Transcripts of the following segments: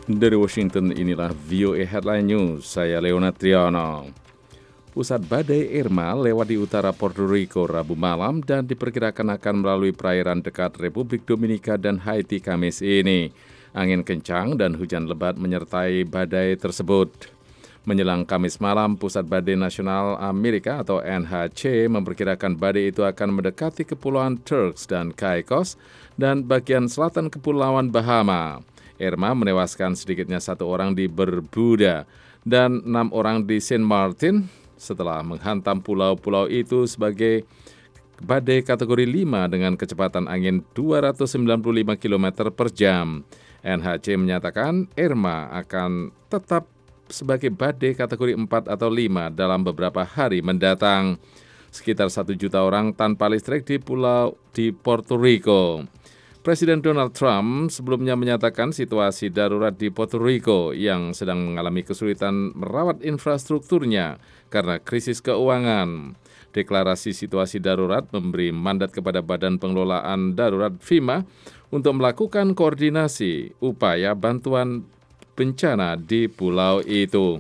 Dari Washington, inilah VOA Headline News, saya Leonard Triano. Pusat badai Irma lewat di utara Puerto Rico Rabu malam dan diperkirakan akan melalui perairan dekat Republik Dominika dan Haiti Kamis ini. Angin kencang dan hujan lebat menyertai badai tersebut. Menjelang Kamis malam, Pusat Badai Nasional Amerika atau NHC memperkirakan badai itu akan mendekati Kepulauan Turks dan Caicos dan bagian selatan Kepulauan Bahama. Irma menewaskan sedikitnya 1 orang di Bermuda dan 6 orang di Saint Martin setelah menghantam pulau-pulau itu sebagai badai kategori 5 dengan kecepatan angin 295 km per jam. NHC menyatakan Irma akan tetap sebagai badai kategori 4 atau 5 dalam beberapa hari mendatang. Sekitar 1 juta orang tanpa listrik di Puerto Rico. Presiden Donald Trump sebelumnya menyatakan situasi darurat di Puerto Rico yang sedang mengalami kesulitan merawat infrastrukturnya karena krisis keuangan. Deklarasi situasi darurat memberi mandat kepada Badan Pengelolaan Darurat FEMA untuk melakukan koordinasi upaya bantuan bencana di pulau itu.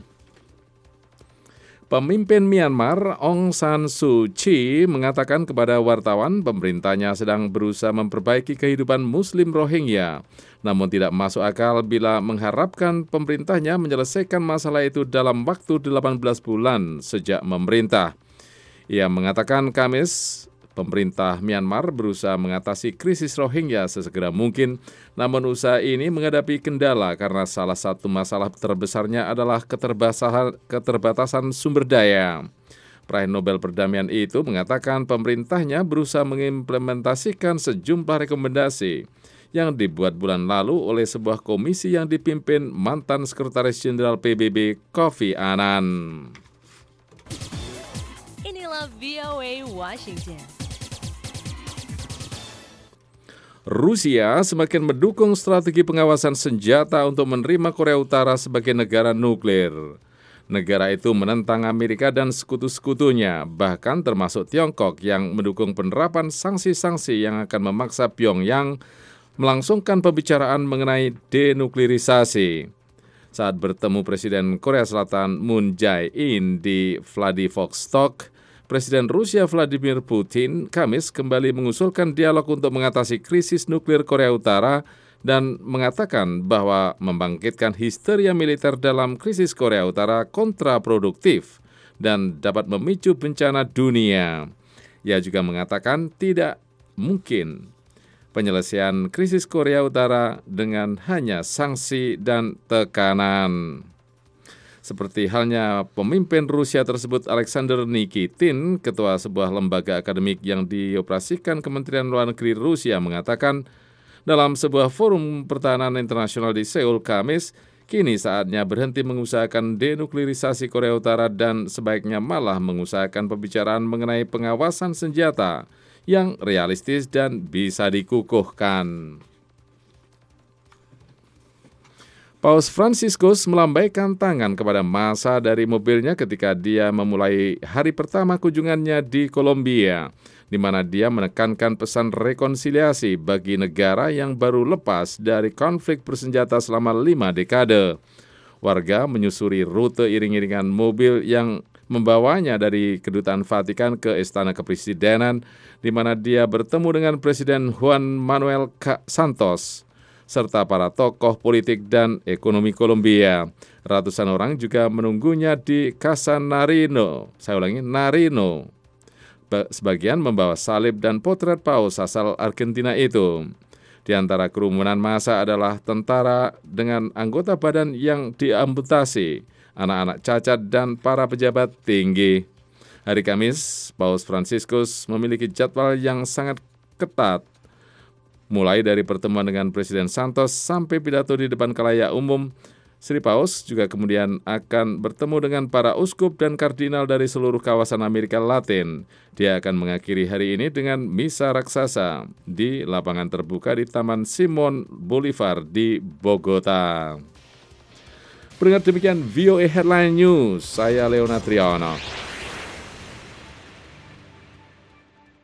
Pemimpin Myanmar Aung San Suu Kyi mengatakan kepada wartawan pemerintahnya sedang berusaha memperbaiki kehidupan Muslim Rohingya, namun tidak masuk akal bila mengharapkan pemerintahnya menyelesaikan masalah itu dalam waktu 18 bulan sejak memerintah. Ia mengatakan Kamis, pemerintah Myanmar berusaha mengatasi krisis Rohingya sesegera mungkin, namun usaha ini menghadapi kendala karena salah satu masalah terbesarnya adalah keterbatasan sumber daya. Peraih Nobel Perdamaian itu mengatakan pemerintahnya berusaha mengimplementasikan sejumlah rekomendasi yang dibuat bulan lalu oleh sebuah komisi yang dipimpin mantan Sekretaris Jenderal PBB Kofi Annan. Inilah VOA Washington. Rusia semakin mendukung strategi pengawasan senjata untuk menerima Korea Utara sebagai negara nuklir. Negara itu menentang Amerika dan sekutu-sekutunya, bahkan termasuk Tiongkok yang mendukung penerapan sanksi-sanksi yang akan memaksa Pyongyang melangsungkan pembicaraan mengenai denuklirisasi. Saat bertemu Presiden Korea Selatan Moon Jae-in di Vladivostok, Presiden Rusia Vladimir Putin Kamis kembali mengusulkan dialog untuk mengatasi krisis nuklir Korea Utara dan mengatakan bahwa membangkitkan histeria militer dalam krisis Korea Utara kontraproduktif dan dapat memicu bencana dunia. Ia juga mengatakan tidak mungkin penyelesaian krisis Korea Utara dengan hanya sanksi dan tekanan. Seperti halnya pemimpin Rusia tersebut Alexander Nikitin, ketua sebuah lembaga akademik yang dioperasikan Kementerian Luar Negeri Rusia mengatakan dalam sebuah forum pertahanan internasional di Seoul Kamis, kini saatnya berhenti mengusahakan denuklirisasi Korea Utara dan sebaiknya malah mengusahakan pembicaraan mengenai pengawasan senjata yang realistis dan bisa dikukuhkan. Paus Fransiskus melambaikan tangan kepada massa dari mobilnya ketika dia memulai hari pertama kunjungannya di Kolombia, di mana dia menekankan pesan rekonsiliasi bagi negara yang baru lepas dari konflik bersenjata selama 5 dekade. Warga menyusuri rute iring-iringan mobil yang membawanya dari Kedutaan Vatikan ke Istana Kepresidenan, di mana dia bertemu dengan Presiden Juan Manuel Santos serta para tokoh politik dan ekonomi Kolombia. Ratusan orang juga menunggunya di Casa Nariño. Nariño. Sebagian membawa salib dan potret paus asal Argentina itu. Di antara kerumunan massa adalah tentara dengan anggota badan yang diamputasi, anak-anak cacat, dan para pejabat tinggi. Hari Kamis, Paus Fransiskus memiliki jadwal yang sangat ketat, mulai dari pertemuan dengan Presiden Santos sampai pidato di depan khalayak umum. Sri Paus juga kemudian akan bertemu dengan para uskup dan kardinal dari seluruh kawasan Amerika Latin. Dia akan mengakhiri hari ini dengan misa raksasa di lapangan terbuka di Taman Simon Bolivar di Bogota. Pendengar, demikian VOA Headline News. Saya Leonard Triano.